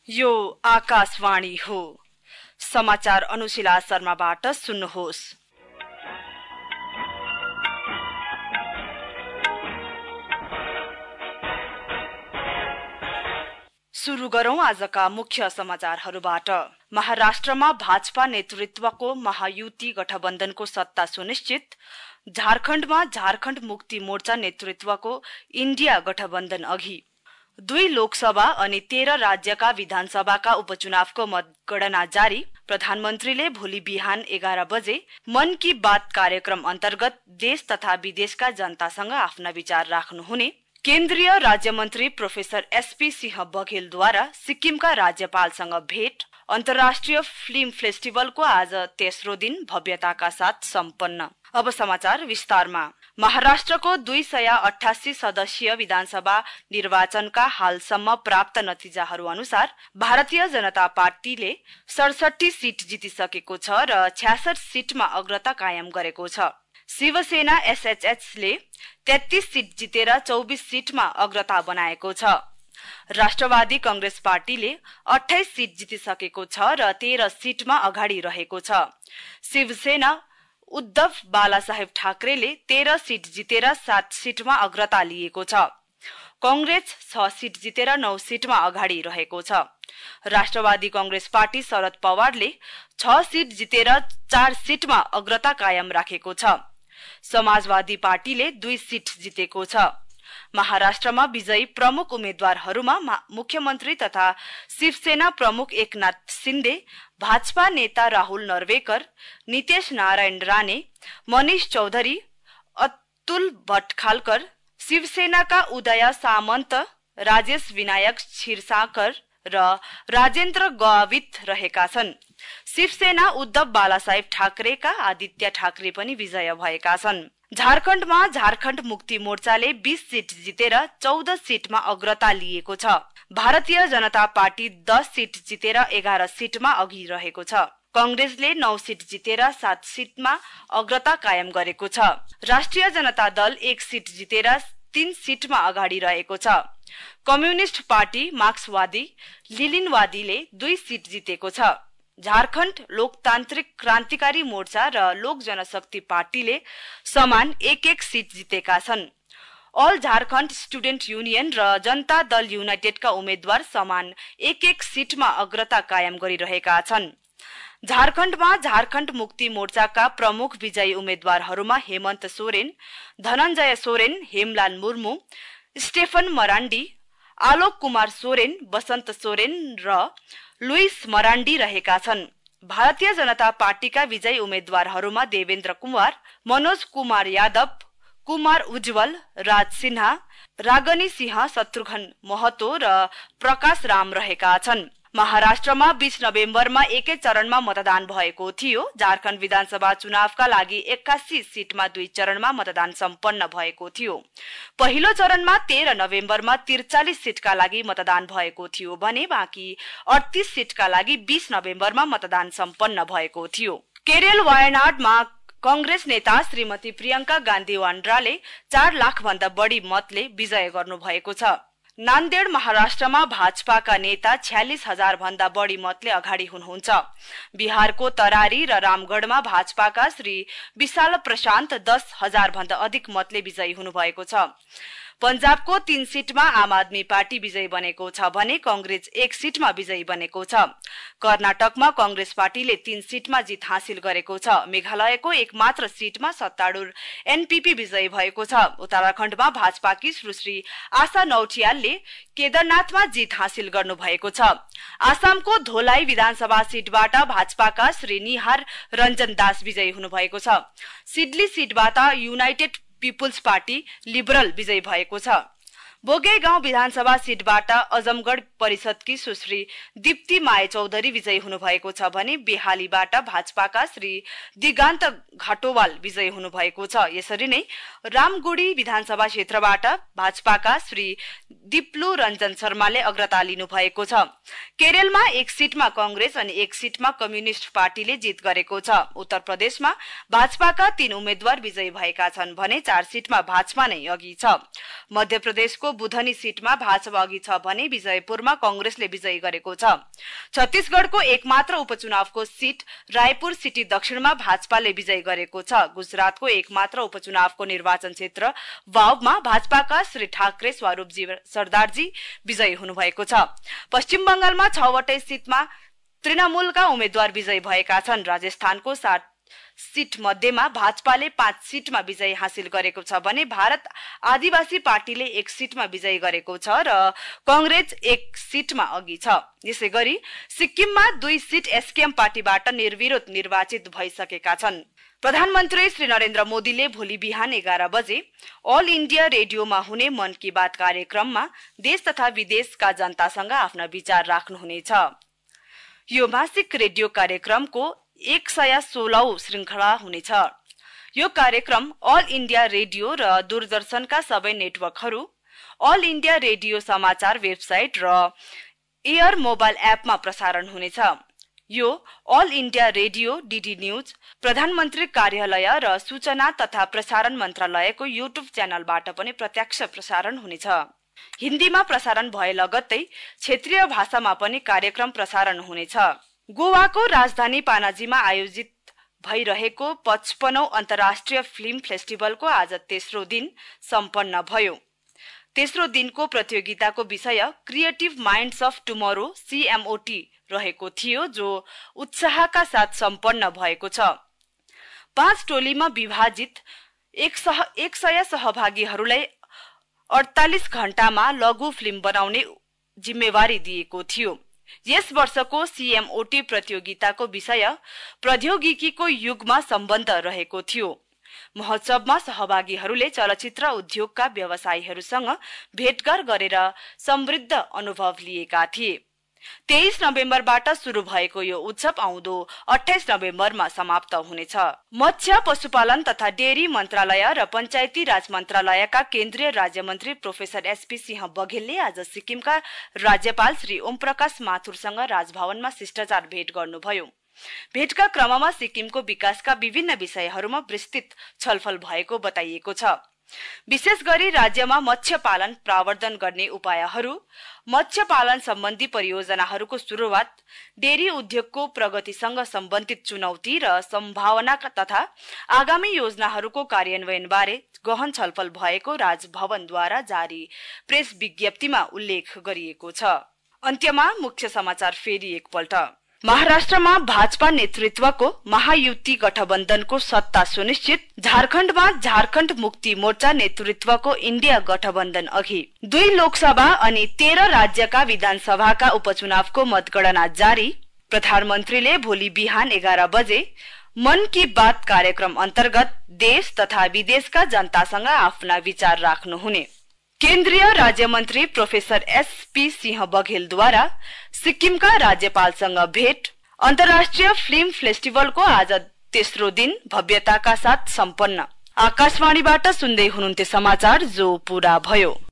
यो आकाशवाणी हो। समाचार अनुशिला शर्माबाट सुन्नुहोस्। सुरु गरौं आजका मुख्य समाचारहरूबाट। महाराष्ट्रमा भाजपा नेतृत्वको महायुति गठबन्धनको सत्ता सुनिश्चित। झारखण्डमा झारखण्ड मुक्ति मोर्चा नेतृत्वको इन्डिया गठबन्धन अघि। 2 लोकसभा अनि 13 राज्यका विधानसभाका उपचुनावको मतगणना जारी। प्रधानमन्त्रीले भोलि बिहान 11 बजे मन की बात कार्यक्रम अन्तर्गत देश तथा विदेशका जनतासँग आफ्ना विचार राख्नुहुने। केन्द्रीय राज्यमन्त्री प्रोफेसर एसपी सिंह बघेलद्वारा सिक्किमका राज्यपालसँग भेट। अन्तर्राष्ट्रिय फिल्म फेस्टिभलको आज तेस्रो दिन भव्यताका साथ सम्पन्न। अब समाचार विस्तारमा। महाराष्ट्रको 288 सदस्यीय विधानसभा निर्वाचनका हालसम्म प्राप्त नतिजाहरू अनुसार भारतीय जनता पार्टीले 67 सीट जितिसकेको छ र 66 सीटमा अग्रता कायम गरेको छ। शिवसेना एसएचएचले 33 सीट जितेर 24 सीटमा अग्रता बनाएको छ। राष्ट्रवादी कांग्रेस पार्टीले 28 सीट जितिसकेको छ र 13 सीटमा अगाडि रहेको छ। शिवसेना उद्धव बालासाहेब ठाकरेले 13 सीट जितेर 7 सीटमा अग्रता लिएको छ। कांग्रेस 6 सीट जितेर 9 सीटमा अगाडि रहेको छ। राष्ट्रवादी कांग्रेस पार्टी शरद पवारले 6 सीट जितेर 4 सीटमा अग्रता कायम राखेको छ। समाजवादी पार्टीले 2 सीट जितेको छ। महाराष्ट्रमा विजयी प्रमुख उम्मेद्वारहरूमा मुख्यमन्त्री तथा शिवसेना प्रमुख एकनाथ शिन्दे, भाजपा नेता राहुल नर्वेकर, नितेश नारायण राणे, मनीष चौधरी, अतुल भट्टखालकर, शिवसेनाका उदय सामन्त, राजेश विनायक क्षीरसागर र राजेन्द्र गावित रहेका छन्। शिवसेना उद्धव बालासाहेब ठाकरेका आदित्य ठाकरे पनि विजय भएका छन्। झारखण्डमा झारखण्ड मुक्ति मोर्चाले 20 सीट जितेर 14 सीटमा अग्रता लिएको छ। भारतीय जनता पार्टी 10 सीट जितेर 11 सीटमा अघि रहेको छ। कांग्रेसले 9 सीट जितेर 7 सीटमा अग्रता कायम गरेको छ। राष्ट्रिय जनता दल 1 सीट जितेर 3 सीटमा अगाडि रहेको छ। कम्युनिस्ट पार्टी, मार्क्सवादी, लिलिनवादीले 2 सीट जितेको छ। झारखण्ड लोकतान्त्रिक क्रान्तिकारी मोर्चा र लोक जनशक्ति पार्टीले समान 1-1 सीट जितेका छन्। अल झारखण्ड स्टुडेन्ट युनियन र जनता दल युनाइटेडका उम्मेद्वार समान 1-1 सीटमा अग्रता कायम गरिरहेका छन्। झारखण्डमा झारखण्ड मुक्ति मोर्चाका प्रमुख विजयी उम्मेद्वारहरूमा हेमन्त सोरेन, धनञ्जय सोरेन, हेमलाल मुर्मू, स्टेफन मराण्डी, आलोक कुमार सोरेन, बसन्त सोरेन र लुइस मराण्डी रहेका छन्। भारतीय जनता पार्टीका विजयी उम्मेद्वारहरूमा देवेन्द्र कुमार, मनोज कुमार यादव, कुमार उज्जवल, राज सिन्हा, रागनी सिंह, शत्रुघ्न महतो र प्रकाश राम रहेका छन्। महाराष्ट्रमा 20 नोभेम्बरमा एकै चरणमा मतदान भएको थियो। झारखण्ड विधानसभा चुनावका लागि 81 सीटमा 2 चरणमा मतदान सम्पन्न भएको थियो। पहिलो चरणमा 13 नोभेम्बरमा 43 सीटका लागि मतदान भएको थियो भने बाँकी 38 सीटका लागि 20 नोभेम्बरमा मतदान सम्पन्न भएको थियो। केरल वायनाडमा कांग्रेस नेता श्रीमती प्रियंका गान्धी वाड्राले 4 लाख भन्दा बढी मतले विजय गर्नुभएको छ। नान्देड महाराष्ट्रमा भाजपाका नेता 46,000 भन्दा बढी मतले अगाडि हुनुहुन्छ। बिहारको तरारी र रामगढमा भाजपाका श्री विशाल प्रशान्त 10,000 भन्दा अधिक मतले विजयी हुनुभएको छ। पंजाबको 3 सीटमा आम आदमी पार्टी विजयी बनेको छ भने कांग्रेस 1 सीटमा विजयी बनेको छ। कर्नाटकमा कांग्रेस पार्टीले 3 सीटमा जित हासिल गरेको छ। मेघालयको एक मात्र सीटमा सत्तारूढ एनपीपी विजयी भएको छ। उत्तराखण्डमा भाजपाकी सुश्री आशा नौटियालले केदारनाथमा जित हासिल गर्नुभएको छ। आसामको धोलाई विधानसभा सीटबाट भाजपाका श्री निहार रञ्जन दास विजयी हुनुभएको छ। सिडली सीटबाट युनाइटेड पिपुल्स पार्टी लिबरल विजयी भएको छ। बोगेगाउँ विधानसभा सीटबाट अजमगढ परिषदकी सुश्री दीप्ति माए चौधरी विजयी हुनुभएको छ भने बेहालीबाट भाजपाका श्री दिगान्त घाटोवाल विजयी हुनुभएको छ। यसरी नै रामगुडी विधानसभा क्षेत्रबाट भाजपाका श्री दिप्लु रञ्जन शर्माले अग्रता लिनु भएको छ। केरलमा 1 सीटमा कांग्रेस अनि 1 सीटमा कम्युनिस्ट पार्टीले जित गरेको छ। उत्तर प्रदेशमा भाजपाका 3 उम्मेद्वार विजयी भएका छन् भने 4 सीटमा भाजपा नै अघि छ। मध्य प्रदेशको छत्तीसगढको बुधनी सीटमा भाजपा अघि छ भने विजयपुरमा कांग्रेसले विजयी गरेको छ। छत्तीसगढको एकमात्र उपचुनावको सीट रायपुर सिटी दक्षिणमा भाजपाले विजयी गरेको छ। गुजरातको एकमात्र उपचुनावको निर्वाचन क्षेत्र वावमा भाजपाका श्री ठाकरे स्वरूपजी सरदारजी विजयी हुनुभएको छ। पश्चिम बंगालमा 6 वटै सीटमा तृणमूलका उम्मेद्वार विजयी भएका छन्। राजस्थानको 60 सीट मध्येमा भाजपाले 5 सीटमा विजय हासिल गरेको छ भने भारत आदिवासी पार्टीले 1 सीटमा विजय गरेको छ र कांग्रेस 1 सीटमा अघि छ। यसैगरी सिक्किममा 2 सीट एसकेएम पार्टीबाट निर्विरोध निर्वाचित भइसकेका छन्। प्रधानमन्त्री श्री नरेन्द्र मोदीले भोलि बिहान 11 बजे ऑल इन्डिया रेडियोमा हुने मन की बात कार्यक्रममा देश तथा विदेशका जनतासँग आफ्ना विचार राख्नुहुनेछ। यो मासिक रेडियो कार्यक्रमको 116औं श्रृंखला हुनेछ। यो कार्यक्रम ऑल इन्डिया रेडियो र दूरदर्शनका सबै नेटवर्कहरू, ऑल इन्डिया रेडियो समाचार वेबसाइट र एयर मोबाइल एपमा प्रसारण हुनेछ। यो All India Radio, DD news, प्रधानमन्त्री कार्यालय र सूचना तथा प्रसारण मन्त्रालयको युट्युब च्यानलबाट पनि प्रत्यक्ष प्रसारण हुनेछ। हिन्दीमा प्रसारण भए लगत्तै क्षेत्रीय भाषामा पनि कार्यक्रम प्रसारण हुनेछ। गोवाको राजधानी पानाजीमा आयोजित भइरहेको 55औं अन्तर्राष्ट्रिय फिल्म फेस्टिभलको आज तेस्रो दिन सम्पन्न भयो। तेस्रो दिनको प्रतियोगिताको विषय creative minds of tomorrow CMOT रहेको थियो, जो उत्साहका साथ सम्पन्न भएको छ। 5 टोलीमा विभाजित 100 सहभागीहरूलाई 48 घण्टामा लघु फिल्म बनाउने जिम्मेवारी दिएको थियो। यस वर्षको CMOT प्रतियोगिताको विषय प्रौद्योगिकीको युगमा सम्बन्ध रहेको थियो। महोत्सवमा सहभागीहरूले चलचित्र उद्योगका व्यवसायीहरूसँग भेटघाट गरेर समृद्ध अनुभव लिएका थिए। 23 नोभेम्बरबाट सुरु भएको यो उत्सव आउँदो 28 नोभेम्बरमा समाप्त हुनेछ। मत्स्य पशुपालन तथा डेरी मन्त्रालय र पञ्चायती राज मन्त्रालयका केन्द्रीय राज्य मन्त्री प्रोफेसर SP सिंह बघेलले आज सिक्किमका राज्यपाल श्री ओमप्रकाश माथुरसँग राजभवनमा शिष्टाचार भेट गर्नुभयो। भेटका क्रममा सिक्किमको विकासका विभिन्न विषयहरूमा विस्तृत छलफल भएको बताइएको छ। विशेष गरी राज्यमा मत्स्य पालन प्रवर्धन गर्ने उपायहरू, मत्स्य पालन सम्बन्धी परियोजनाहरूको सुरुवात, डेरी उद्योगको प्रगतिसँग सम्बन्धित चुनौती र सम्भावना तथा आगामी योजनाहरूको कार्यान्वयन बारे गहन छलफल भएको राजभवनद्वारा जारी प्रेस विज्ञप्तिमा उल्लेख गरिएको छ। अन्त्यमा मुख्य समाचार फेरि एकपल्ट। महाराष्ट्रमा भाजपा नेतृत्वको महायुति गठबन्धनको सत्ता सुनिश्चित। झारखण्डमा झारखण्ड मुक्ति मोर्चा नेतृत्वको इन्डिया गठबन्धन अघि। 2 लोकसभा अनि 13 राज्यका विधानसभाका उपचुनावको मतगणना जारी। प्रधानमन्त्रीले भोलि बिहान 11 बजे मन की बात कार्यक्रम अन्तर्गत देश तथा विदेशका जनतासँग आफ्ना विचार राख्नुहुने। केन्द्रीय राज्य मन्त्री प्रोफेसर SP सिंह बघेलद्वारा सिक्किमका राज्यपालसँग भेट। अन्तर्राष्ट्रिय फिल्म फेस्टिभलको आज तेस्रो दिन भव्यताका साथ सम्पन्न। आकाशवाणीबाट सुन्दै हुनुहुन्थ्यो समाचार जो पूरा भयो।